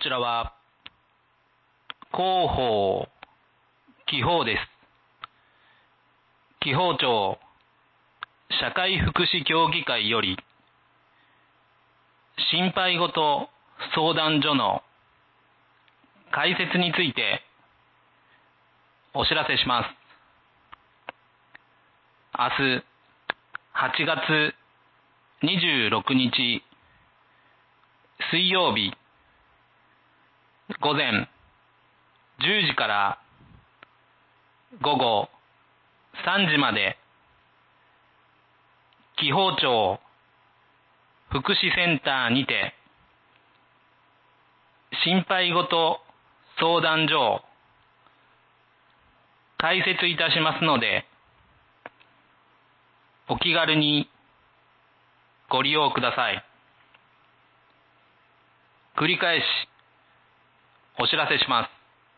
ちらは広報紀報です。紀報庁社会福祉協議会より心配ごと相談所の開設についてお知らせします。明日8月26日水曜日午前10時から午後3時まで紀報庁福祉センターにて心配ごと相談所を開設いたしますので、お気軽にご利用ください。繰り返しお知らせします。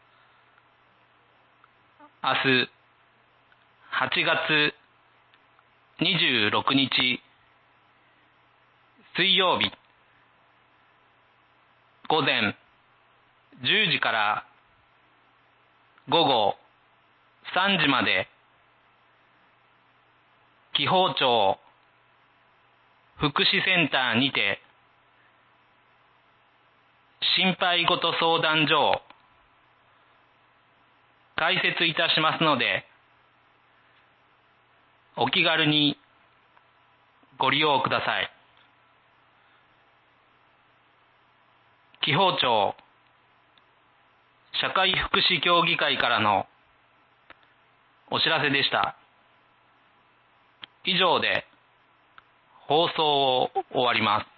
明日8月26日水曜日午前10時から午後3時まで紀報庁福祉センターにて心配ごと相談所を開設いたしますので、お気軽にご利用ください。紀報庁社会福祉協議会からのお知らせでした。以上で放送を終わります。